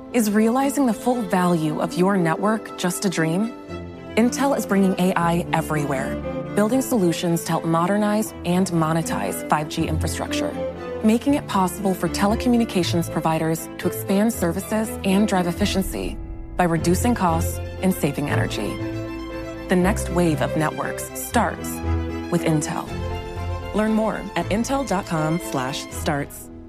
Is realizing the full value of your network just a dream? Intel is bringing AI everywhere, building solutions to help modernize and monetize 5G infrastructure, making it possible for telecommunications providers to expand services and drive efficiency by reducing costs and saving energy. The next wave of networks starts with Intel. Learn more at intel.com/starts.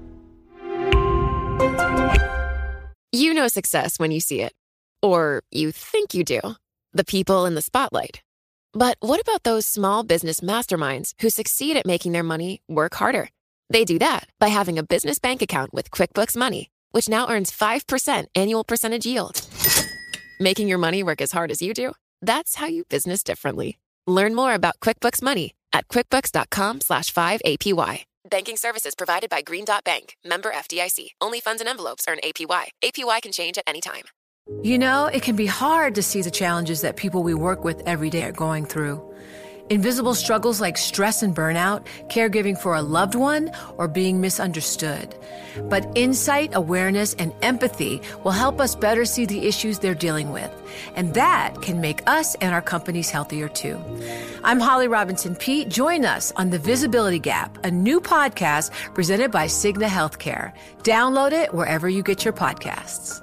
You know success when you see it. Or you think you do. The people in the spotlight. But what about those small business masterminds who succeed at making their money work harder? They do that by having a business bank account with QuickBooks Money, which now earns 5% annual percentage yield. Making your money work as hard as you do? That's how you business differently. Learn more about QuickBooks Money at quickbooks.com/5APY. Banking services provided by Green Dot Bank. Member FDIC. Only funds and envelopes earn APY. APY can change at any time. You know, it can be hard to see the challenges that people we work with every day are going through. Invisible struggles like stress and burnout, caregiving for a loved one, or being misunderstood. But insight, awareness, and empathy will help us better see the issues they're dealing with. And that can make us and our companies healthier too. I'm Holly Robinson Peete. Join us on The Visibility Gap, a new podcast presented by Cigna Healthcare. Download it wherever you get your podcasts.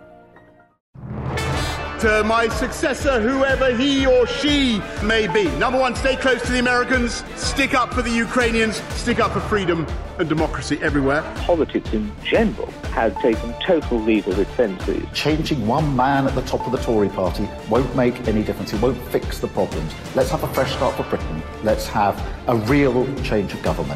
To my successor, whoever he or she may be. Number one, stay close to the Americans, stick up for the Ukrainians, stick up for freedom and democracy everywhere. Politics in general has taken total leave of its senses. Changing one man at the top of the Tory party won't make any difference. It won't fix the problems. Let's have a fresh start for Britain. Let's have a real change of government.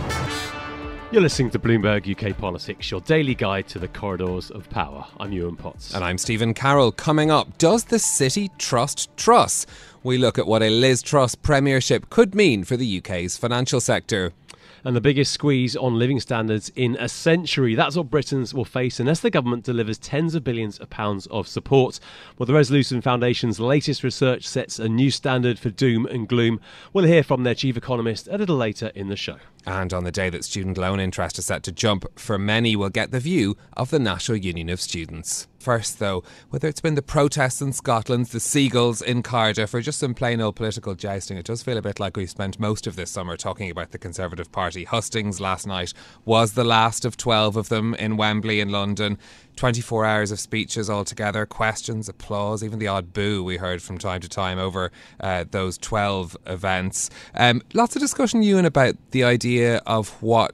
You're listening to Bloomberg UK Politics, your daily guide to the corridors of power. I'm Ewan Potts. And I'm Stephen Carroll. Coming up, does the city trust Truss? We look at what a Liz Truss premiership could mean for the UK's financial sector. And the biggest squeeze on living standards in a century. That's what Britons will face unless the government delivers tens of billions of pounds of support. Well, the Resolution Foundation's latest research sets a new standard for doom and gloom. We'll hear from their chief economist a little later in the show. And on the day that student loan interest is set to jump for many, we'll get the view of the National Union of Students. First, though, whether it's been the protests in Scotland, the seagulls in Cardiff, or just some plain old political jousting, it does feel a bit like we've spent most of this summer talking about the Conservative Party. Hustings last night was the last of 12 of them in Wembley in London. 24 hours of speeches altogether, questions, applause, even the odd boo we heard from time to time over those 12 events. Lots of discussion, Ewan, about the idea of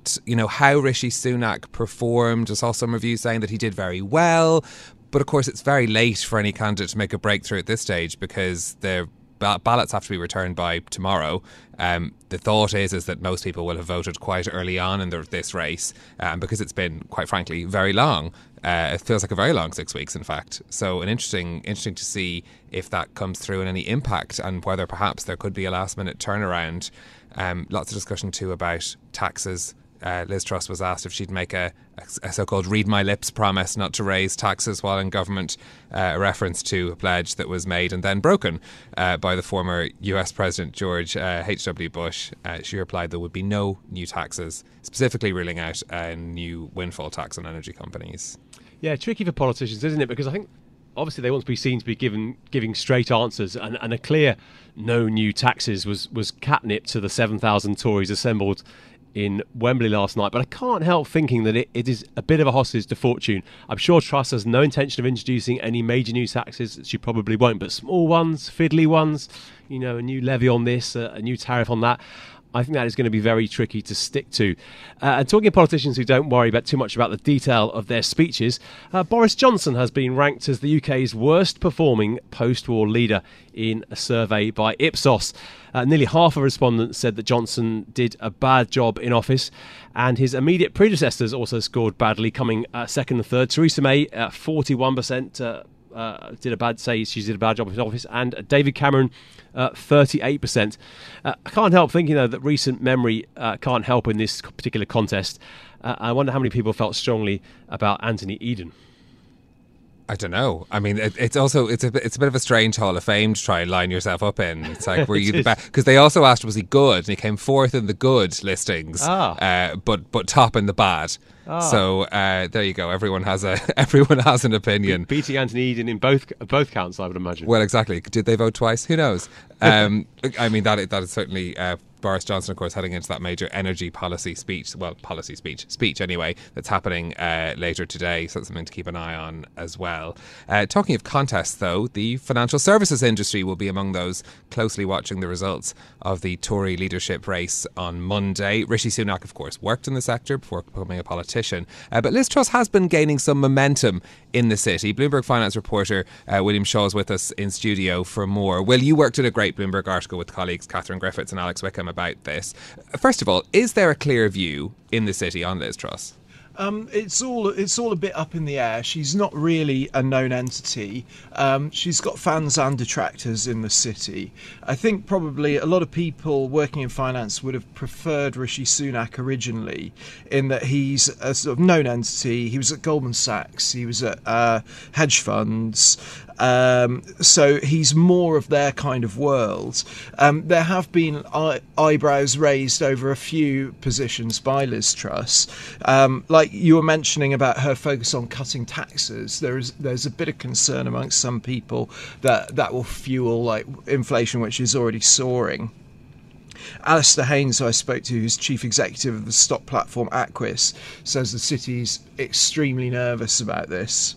how Rishi Sunak performed. I saw some reviews saying that he did very well, but of course it's very late for any candidate to make a breakthrough at this stage because their ballots have to be returned by tomorrow. The thought is that most people will have voted quite early on in this race because it's been, quite frankly, very long. It feels like a very long 6 weeks, in fact. So interesting to see if that comes through and any impact and whether perhaps there could be a last minute turnaround. Lots of discussion too about taxes. Liz Truss was asked if she'd make a so-called read my lips promise not to raise taxes while in government, a reference to a pledge that was made and then broken by the former US President George H.W. Bush. She replied there would be no new taxes, specifically ruling out a new windfall tax on energy companies. Yeah, tricky for politicians, isn't it? Because I think obviously they want to be seen to be giving straight answers, and a clear no new taxes was catnip to the 7,000 Tories assembled in Wembley last night. But I can't help thinking that it is a bit of a hostage to fortune. I'm sure Truss has no intention of introducing any major new taxes. She probably won't, but small ones, fiddly ones, a new levy on this, a new tariff on that. I think that is going to be very tricky to stick to. And talking of politicians who don't worry too much about the detail of their speeches, Boris Johnson has been ranked as the UK's worst performing post-war leader in a survey by Ipsos. Nearly half of respondents said that Johnson did a bad job in office, and his immediate predecessors also scored badly, coming second and third. Theresa May, 41%, she did a bad job in his office, and David Cameron, 38%. I can't help thinking, though, that recent memory can't help in this particular contest. I wonder how many people felt strongly about Anthony Eden. I don't know. I mean, it's a bit of a strange Hall of Fame to try and line yourself up in. It's like, were you the best? Because they also asked, was he good? And he came fourth in the good listings, but top in the bad. So there you go. Everyone has an opinion. Beating Anthony Eden in both counts, I would imagine. Well, exactly. Did they vote twice? Who knows? I mean, that is certainly Boris Johnson, of course, heading into that major energy policy speech. Well, speech anyway, that's happening later today. So that's something to keep an eye on as well. Talking of contests, though, the financial services industry will be among those closely watching the results of the Tory leadership race on Monday. Rishi Sunak, of course, worked in the sector before becoming a politician. But Liz Truss has been gaining some momentum in the city. Bloomberg finance reporter William Shaw is with us in studio for more. Will, you worked in a great Bloomberg article with colleagues Catherine Griffiths and Alex Wickham about this. First of all, is there a clear view in the city on Liz Truss? It's all a bit up in the air. She's not really a known entity. She's got fans and detractors in the city. I think probably a lot of people working in finance would have preferred Rishi Sunak originally, in that he's a sort of known entity. He was at Goldman Sachs. He was at hedge funds. So he's more of their kind of world. There have been eyebrows raised over a few positions by Liz Truss. Like you were mentioning about her focus on cutting taxes, there's a bit of concern amongst some people that will fuel like inflation, which is already soaring. Alistair Haynes, who I spoke to, who's chief executive of the stock platform Aquis, says the city's extremely nervous about this.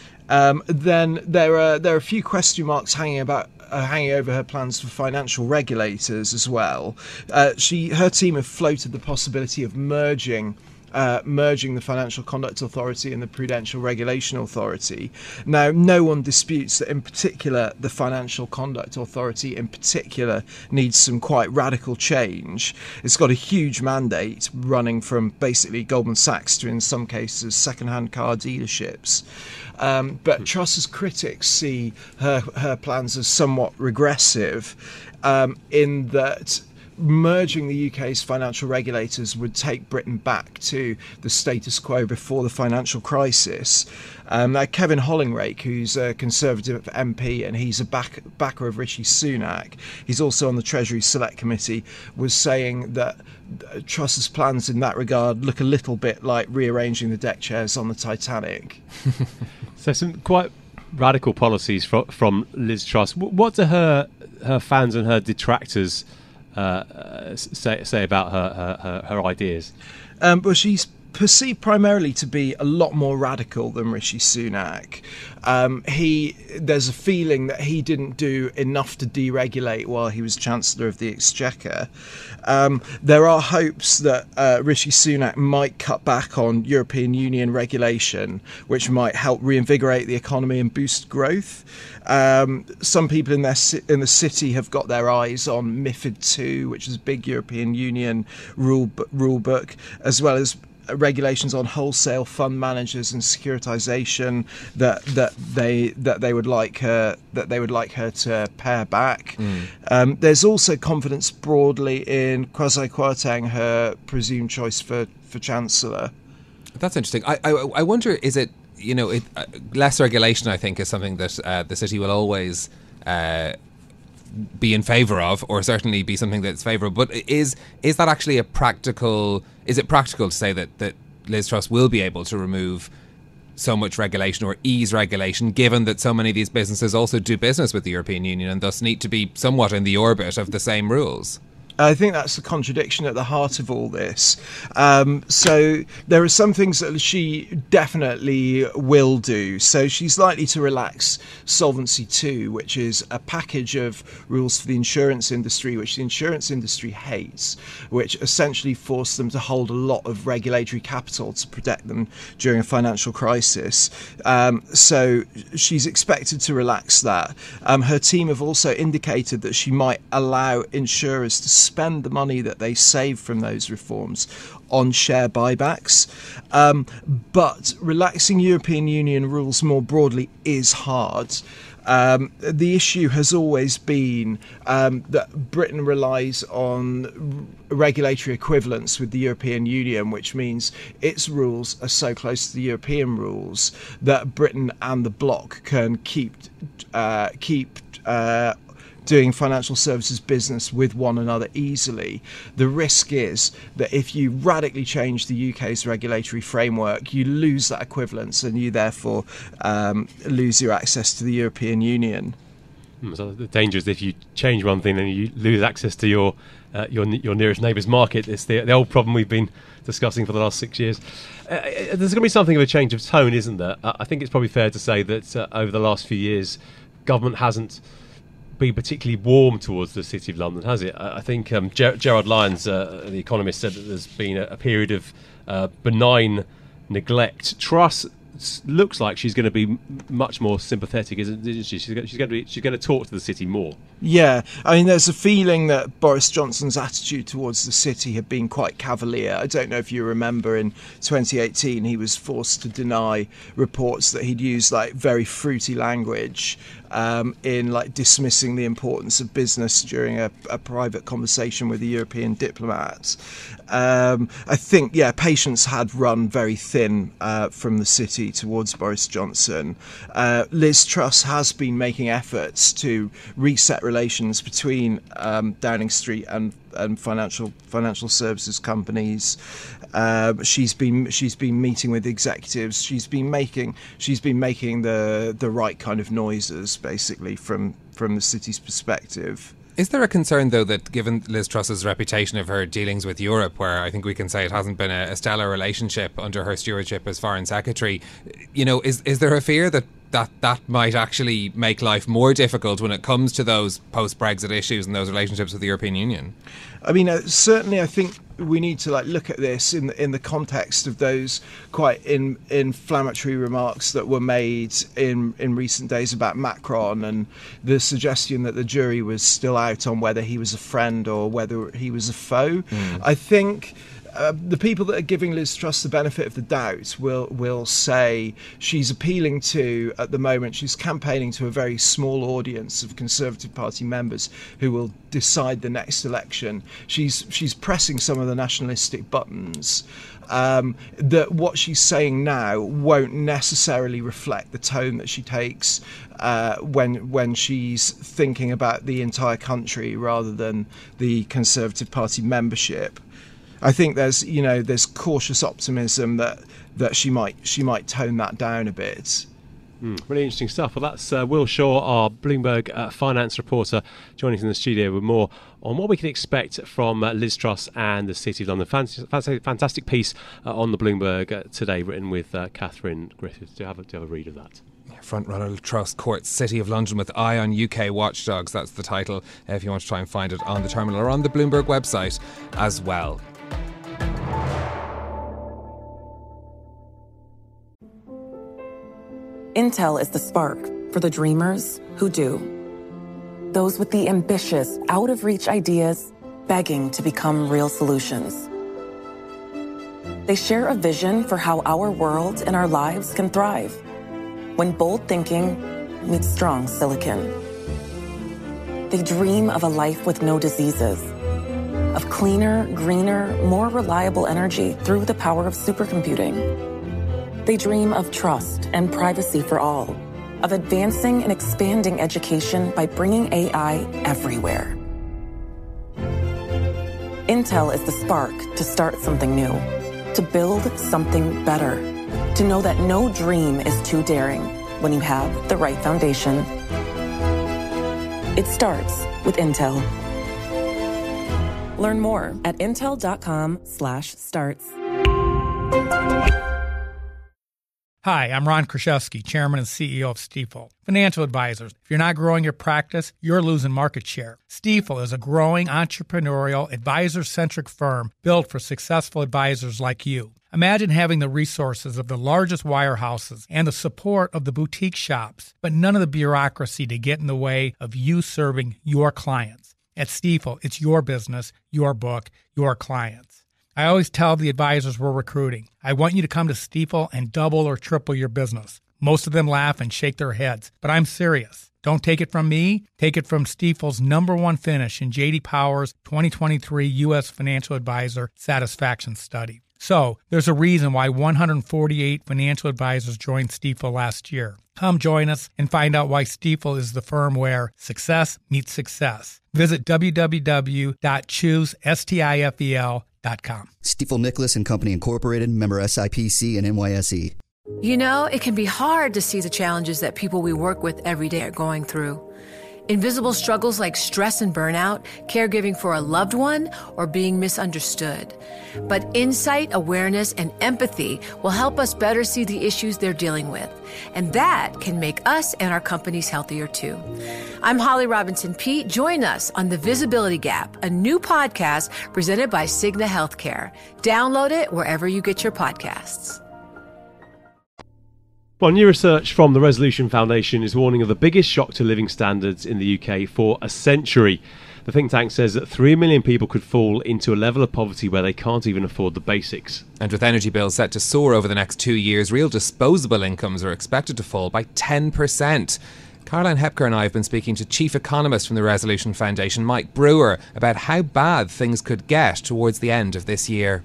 Then there are a few question marks hanging over her plans for financial regulators as well. Her team have floated the possibility of merging the Financial Conduct Authority and the Prudential Regulation Authority. Now, no one disputes that in particular the Financial Conduct Authority in particular needs some quite radical change. It's got a huge mandate running from basically Goldman Sachs to, in some cases, second-hand car dealerships. But Truss's critics see her plans as somewhat regressive in that merging the UK's financial regulators would take Britain back to the status quo before the financial crisis. Kevin Hollingrake, who's a Conservative MP and he's a backer of Rishi Sunak, he's also on the Treasury Select Committee, was saying that Truss's plans in that regard look a little bit like rearranging the deck chairs on the Titanic. So some quite radical policies from Liz Truss. What do her fans and her detractors say about her ideas? Well, she's perceived primarily to be a lot more radical than Rishi Sunak. There's a feeling that he didn't do enough to deregulate while he was Chancellor of the Exchequer. There are hopes that Rishi Sunak might cut back on European Union regulation, which might help reinvigorate the economy and boost growth. Some people in the city have got their eyes on MiFID II, which is a big European Union rule book, as well as regulations on wholesale fund managers and securitisation that they would like her to pare back. There's also confidence broadly in Kwasi Kwarteng, her presumed choice for Chancellor. That's interesting. I wonder, is it, less regulation, I think, is something that the city will always be in favour of, or certainly be something that's favourable. But is that actually practical to say that Liz Truss will be able to remove so much regulation or ease regulation, given that so many of these businesses also do business with the European Union and thus need to be somewhat in the orbit of the same rules? I think that's the contradiction at the heart of all this. So there are some things that she definitely will do. So she's likely to relax Solvency II, which is a package of rules for the insurance industry, which the insurance industry hates, which essentially force them to hold a lot of regulatory capital to protect them during a financial crisis. So she's expected to relax that. Her team have also indicated that she might allow insurers to spend the money that they save from those reforms on share buybacks. But relaxing European Union rules more broadly is hard. The issue has always been that Britain relies on regulatory equivalence with the European Union, which means its rules are so close to the European rules that Britain and the bloc can keep doing financial services business with one another easily. The risk is that if you radically change the UK's regulatory framework, you lose that equivalence and you therefore lose your access to the European Union. So the danger is if you change one thing, then you lose access to your nearest neighbour's market. It's the old problem we've been discussing for the last 6 years. There's going to be something of a change of tone, isn't there? I think it's probably fair to say that over the last few years, government hasn't been particularly warm towards the City of London, has it? I think Gerard Lyons, the economist, said that there's been a period of benign neglect. Truss looks like she's going to be much more sympathetic, isn't she? She's going to talk to the city more. Yeah, I mean, there's a feeling that Boris Johnson's attitude towards the city had been quite cavalier. I don't know if you remember in 2018 he was forced to deny reports that he'd used like very fruity language in like dismissing the importance of business during a private conversation with a European diplomat. I think, patience had run very thin from the city towards Boris Johnson. Liz Truss has been making efforts to reset relations between Downing Street and financial services companies. She's been meeting with executives. She's been making the right kind of noises, basically, from the city's perspective. Is there a concern, though, that given Liz Truss's reputation of her dealings with Europe, where I think we can say it hasn't been a stellar relationship under her stewardship as Foreign Secretary, is there a fear that might actually make life more difficult when it comes to those post-Brexit issues and those relationships with the European Union? I mean, certainly I think we need to look at this in the context of those quite inflammatory remarks that were made in recent days about Macron and the suggestion that the jury was still out on whether he was a friend or whether he was a foe. I think the people that are giving Liz Truss the benefit of the doubt will say she's appealing to, at the moment, she's campaigning to a very small audience of Conservative Party members who will decide the next election. She's pressing some of the nationalistic buttons. That what she's saying now won't necessarily reflect the tone that she takes when she's thinking about the entire country rather than the Conservative Party membership. I think there's cautious optimism that she might tone that down a bit. Really interesting stuff. Well, that's Will Shaw, our Bloomberg finance reporter, joining us in the studio with more on what we can expect from Liz Truss and the City of London. Fantastic piece on the Bloomberg today, written with Catherine Griffiths. Do you have a read of that? Frontrunner Truss courts City of London with eye on UK watchdogs. That's the title. If you want to try and find it on the terminal or on the Bloomberg website as well. Intel is the spark for the dreamers who do. Those with the ambitious, out-of-reach ideas begging to become real solutions. They share a vision for how our world and our lives can thrive when bold thinking meets strong silicon. They dream of a life with no diseases, of cleaner, greener, more reliable energy through the power of supercomputing. They dream of trust and privacy for all, of advancing and expanding education by bringing AI everywhere. Intel is the spark to start something new, to build something better, to know that no dream is too daring when you have the right foundation. It starts with Intel. Learn more at intel.com/starts. Hi, I'm Ron Kraszewski, Chairman and CEO of Stifel. Financial advisors, if you're not growing your practice, you're losing market share. Stifel is a growing entrepreneurial, advisor-centric firm built for successful advisors like you. Imagine having the resources of the largest wirehouses and the support of the boutique shops, but none of the bureaucracy to get in the way of you serving your clients. At Stifel, it's your business, your book, your clients. I always tell the advisors we're recruiting, I want you to come to Stifel and double or triple your business. Most of them laugh and shake their heads, but I'm serious. Don't take it from me. Take it from Stifel's #1 finish in J.D. Power's 2023 U.S. Financial Advisor Satisfaction Study. So there's a reason why 148 financial advisors joined Stifel last year. Come join us and find out why Stifel is the firm where success meets success. Visit www.choosestifel.com. Stifel Nicholas and Company Incorporated, member SIPC and NYSE. You know, it can be hard to see the challenges that people we work with every day are going through. Invisible struggles like stress and burnout, caregiving for a loved one, or being misunderstood. But insight, awareness, and empathy will help us better see the issues they're dealing with. And that can make us and our companies healthier too. I'm Holly Robinson Peete. Join us on The Visibility Gap, a new podcast presented by Cigna Healthcare. Download it wherever you get your podcasts. Well, new research from the Resolution Foundation is warning of the biggest shock to living standards in the UK for a century. The think tank says that 3 million people could fall into a level of poverty where they can't even afford the basics. And with energy bills set to soar over the next 2 years, real disposable incomes are expected to fall by 10%. Caroline Hepker and I have been speaking to Chief Economist from the Resolution Foundation, Mike Brewer, about how bad things could get towards the end of this year.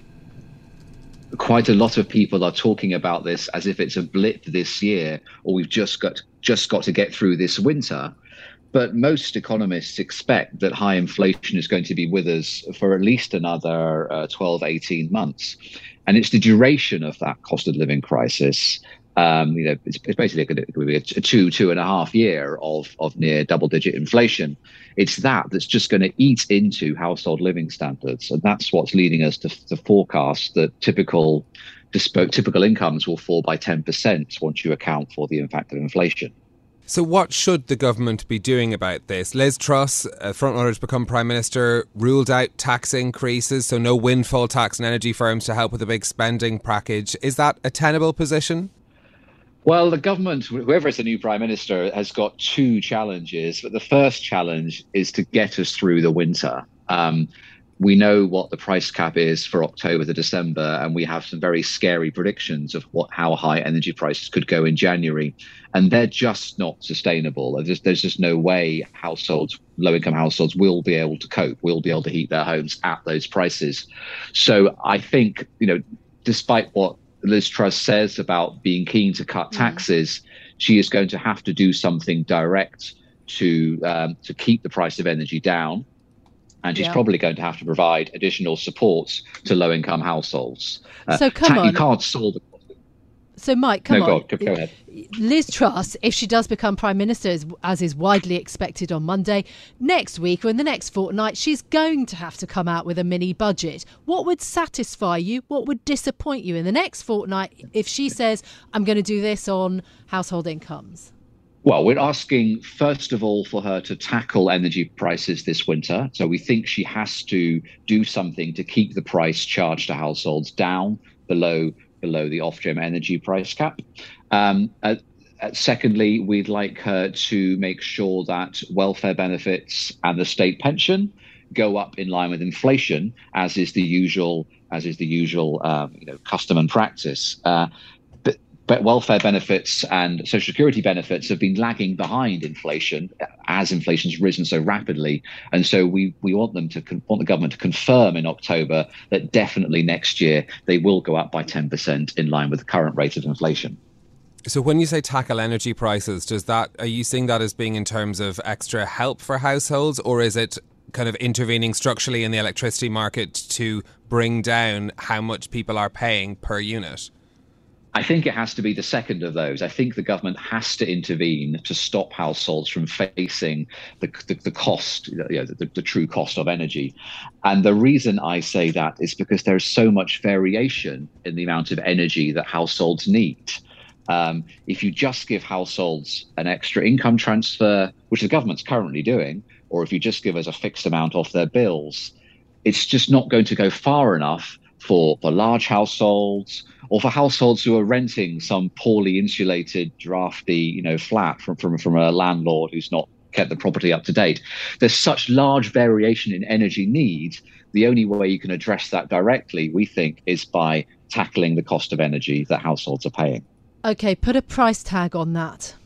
Quite a lot of people are talking about this as if it's a blip this year, or we've just got to get through this winter. But most economists expect that high inflation is going to be with us for at least another 12, 18 months. And it's the duration of that cost of living crisis. It's basically going to be a 2.5 year of near double-digit inflation. It's that's just going to eat into household living standards, and that's what's leading us to forecast that typical incomes will fall by 10% once you account for the impact of inflation. So what should the government be doing about this? Liz Truss, frontrunner to become Prime Minister, ruled out tax increases, so no windfall tax on energy firms to help with a big spending package. Is that a tenable position? Well, the government, whoever is the new Prime Minister, has got two challenges. But the first challenge is to get us through the winter. We know what the price cap is for October to December, and we have some very scary predictions of how high energy prices could go in January. And they're just not sustainable. There's just no way low-income households will be able to cope, will be able to heat their homes at those prices. So I think, despite what Liz Truss says about being keen to cut taxes, she is going to have to do something direct to keep the price of energy down. And she's probably going to have to provide additional supports to low-income households. So come on. You can't solve the... So, Mike, come on. Go ahead. Liz Truss, if she does become Prime Minister, as is widely expected on Monday, next week or in the next fortnight, she's going to have to come out with a mini budget. What would satisfy you? What would disappoint you in the next fortnight if she says, I'm going to do this on household incomes? Well, we're asking, first of all, for her to tackle energy prices this winter. So we think she has to do something to keep the price charged to households down below the Ofgem energy price cap. Secondly, we'd like her to make sure that welfare benefits and the state pension go up in line with inflation, as is the usual custom and practice. But welfare benefits and social security benefits have been lagging behind inflation as inflation's risen so rapidly. And so we want the government to confirm in October that definitely next year they will go up by 10% in line with the current rate of inflation. So when you say tackle energy prices, are you seeing that as being in terms of extra help for households, or is it kind of intervening structurally in the electricity market to bring down how much people are paying per unit? I think it has to be the second of those. I think the government has to intervene to stop households from facing the cost, the true cost of energy. And the reason I say that is because there's so much variation in the amount of energy that households need. If you just give households an extra income transfer, which the government's currently doing, or if you just give us a fixed amount off their bills, it's just not going to go far enough for large households, or for households who are renting some poorly insulated, drafty, flat from a landlord who's not kept the property up to date. There's such large variation in energy needs. The only way you can address that directly, we think, is by tackling the cost of energy that households are paying. Okay, put a price tag on that.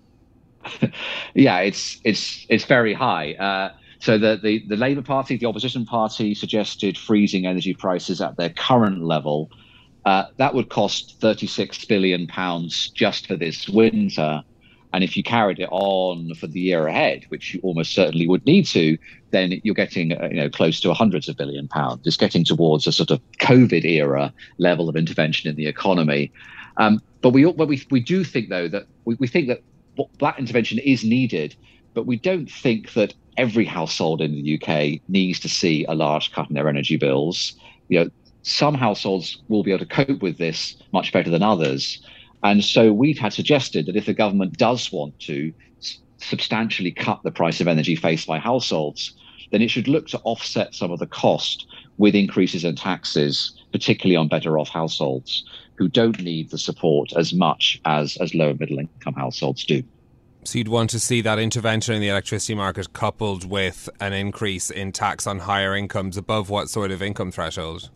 Yeah, it's very high. So the Labour Party, the opposition party, suggested freezing energy prices at their current level That would cost £36 billion just for this winter. And if you carried it on for the year ahead, which you almost certainly would need to, then you're getting close to hundreds of £billions. It's getting towards a sort of COVID era level of intervention in the economy. But we do think, though, that we think that that intervention is needed, but we don't think that every household in the UK needs to see a large cut in their energy bills. Some households will be able to cope with this much better than others. And so we've had suggested that if the government does want to substantially cut the price of energy faced by households, then it should look to offset some of the cost with increases in taxes, particularly on better off households who don't need the support as much as low and middle income households do. So you'd want to see that intervention in the electricity market coupled with an increase in tax on higher incomes above what sort of income threshold?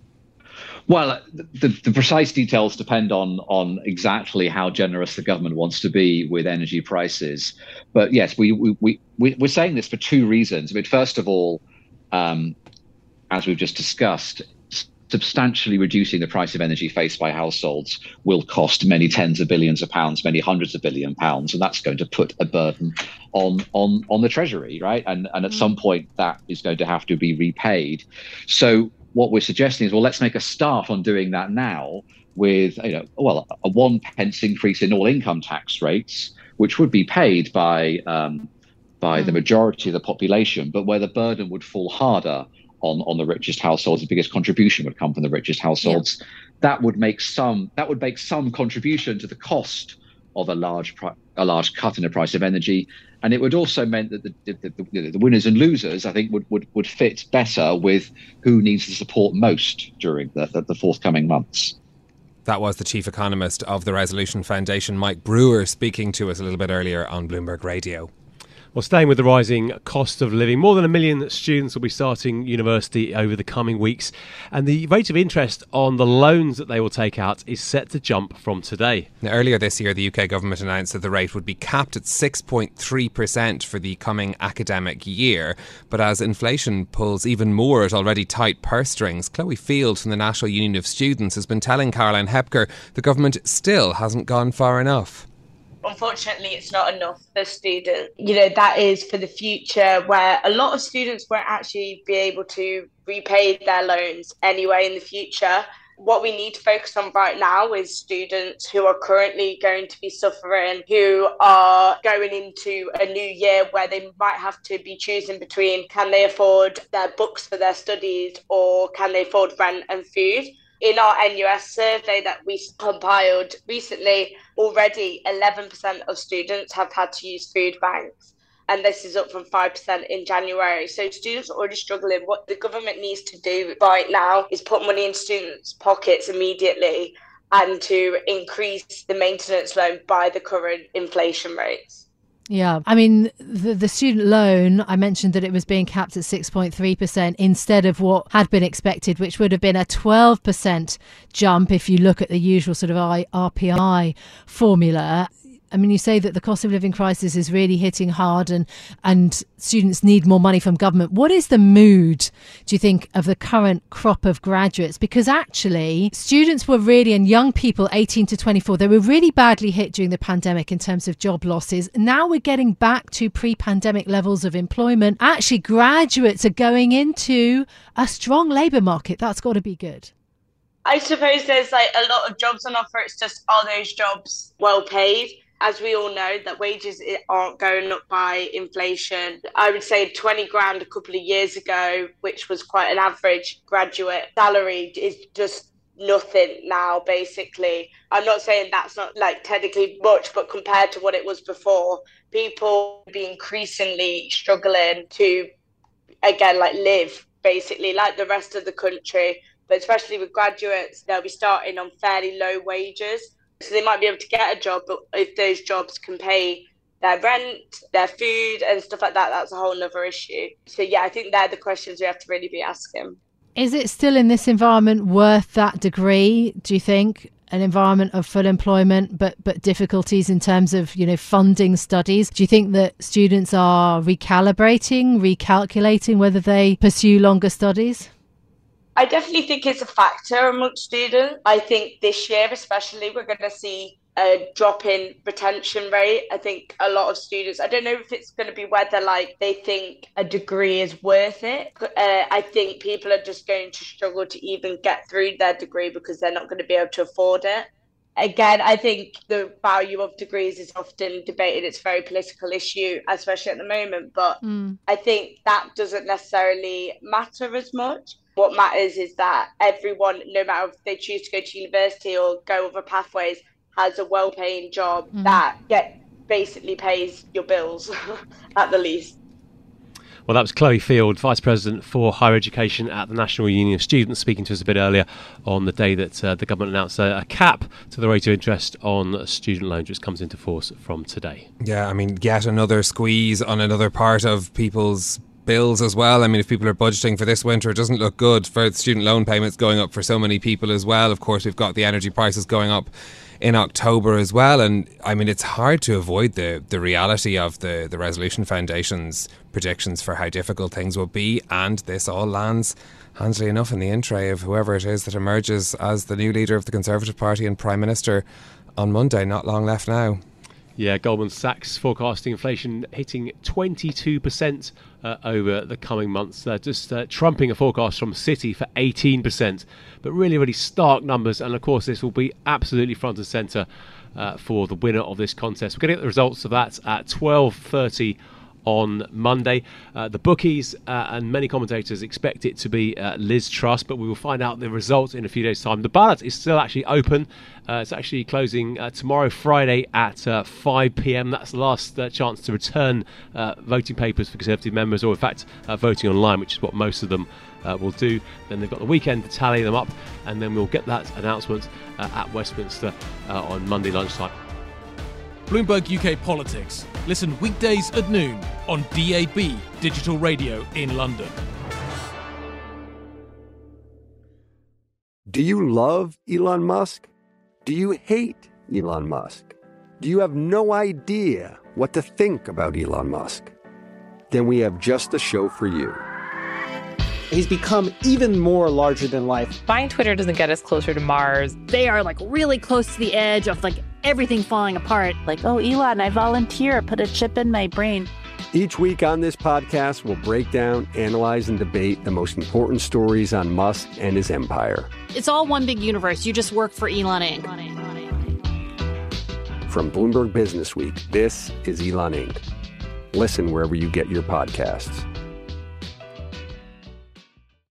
Well, the precise details depend on exactly how generous the government wants to be with energy prices. But yes, we're saying this for two reasons. I mean, first of all, as we've just discussed, substantially reducing the price of energy faced by households will cost many tens of billions of pounds, many hundreds of £billions, and that's going to put a burden on the Treasury, right? And at some point that is going to have to be repaid. So what we're suggesting is, well, let's make a start on doing that now with, a 1 pence increase in all income tax rates, which would be paid by the majority of the population, but where the burden would fall harder on the richest households. The biggest contribution would come from the richest households. Yeah. That would make some contribution to the cost of a large cut in the price of energy. And it would also mean that the winners and losers, I think, would fit better with who needs the support most during the forthcoming months. That was the chief economist of the Resolution Foundation, Mike Brewer, speaking to us a little bit earlier on Bloomberg Radio. Well, staying with the rising cost of living, more than 1 million students will be starting university over the coming weeks, and the rate of interest on the loans that they will take out is set to jump from today. Now, earlier this year, the UK government announced that the rate would be capped at 6.3% for the coming academic year. But as inflation pulls even more at already tight purse strings, Chloe Field from the National Union of Students has been telling Caroline Hepker the government still hasn't gone far enough. Unfortunately, it's not enough for students. That is for the future, where a lot of students won't actually be able to repay their loans anyway in the future. What we need to focus on right now is students who are currently going to be suffering, who are going into a new year where they might have to be choosing between, can they afford their books for their studies or can they afford rent and food? In our NUS survey that we compiled recently, already 11% of students have had to use food banks. And this is up from 5% in January. So students are already struggling. What the government needs to do right now is put money in students' pockets immediately and to increase the maintenance loan by the current inflation rates. Yeah, I mean, the student loan, I mentioned that it was being capped at 6.3% instead of what had been expected, which would have been a 12% jump if you look at the usual sort of RPI formula. I mean, you say that the cost of living crisis is really hitting hard and students need more money from government. What is the mood, do you think, of the current crop of graduates? Because actually, students were really, and young people 18 to 24, they were really badly hit during the pandemic in terms of job losses. Now we're getting back to pre-pandemic levels of employment. Actually, graduates are going into a strong labour market. That's got to be good. I suppose there's a lot of jobs on offer. It's just, are those jobs well paid? As we all know, that wages aren't going up by inflation. I would say 20 grand a couple of years ago, which was quite an average graduate salary, is just nothing now, basically. I'm not saying that's not technically much, but compared to what it was before, people will be increasingly struggling to, again, live, basically, like the rest of the country. But especially with graduates, they'll be starting on fairly low wages. So they might be able to get a job, but if those jobs can pay their rent, their food and stuff like that, that's a whole other issue. So yeah, I think they're the questions we have to really be asking. Is it still in this environment worth that degree, do you think? An environment of full employment, but difficulties in terms of, funding studies. Do you think that students are recalibrating, recalculating whether they pursue longer studies? I definitely think it's a factor amongst students. I think this year especially we're going to see a drop in retention rate. I think a lot of students, I don't know if it's going to be whether like they think a degree is worth it. I think people are just going to struggle to even get through their degree because they're not going to be able to afford it. Again, I think the value of degrees is often debated. It's a very political issue, especially at the moment. But I think that doesn't necessarily matter as much. What matters is that everyone, no matter if they choose to go to university or go other pathways, has a well-paying job that basically pays your bills at the least. Well, that was Chloe Field, Vice President for Higher Education at the National Union of Students, speaking to us a bit earlier on the day that the government announced a cap to the rate of interest on student loans, which comes into force from today. Yeah, I mean, yet another squeeze on another part of people's bills as well. I mean, if people are budgeting for this winter, it doesn't look good for student loan payments going up for so many people as well. Of course, we've got the energy prices going up in October as well, and I mean it's hard to avoid the reality of the Resolution Foundation's predictions for how difficult things will be, and this all lands handily enough in the in tray of whoever it is that emerges as the new leader of the Conservative Party and Prime Minister on Monday. Not long left now. Yeah, Goldman Sachs forecasting inflation hitting 22% over the coming months, just trumping a forecast from Citi for 18%. But really, really stark numbers. And of course, this will be absolutely front and centre for the winner of this contest. We're going to get the results of that at 12:30 on Monday. The bookies and many commentators expect it to be Liz Truss, but we will find out the result in a few days' time. The ballot is still actually open. It's actually closing tomorrow, Friday, at 5 p.m. That's the last chance to return voting papers for Conservative members, or in fact voting online, which is what most of them will do. Then they've got the weekend to tally them up, and then we'll get that announcement at Westminster on Monday lunchtime. Bloomberg UK Politics. Listen weekdays at noon on DAB Digital Radio in London. Do you love Elon Musk? Do you hate Elon Musk? Do you have no idea what to think about Elon Musk? Then we have just the show for you. He's become even more larger than life. Buying Twitter doesn't get us closer to Mars. They are like really close to the edge of like everything falling apart. Like, oh, Elon, I volunteer. Put a chip in my brain. Each week on this podcast, we'll break down, analyze, and debate the most important stories on Musk and his empire. It's all one big universe. You just work for Elon Inc. From Bloomberg Business Week, this is Elon Inc. Listen wherever you get your podcasts.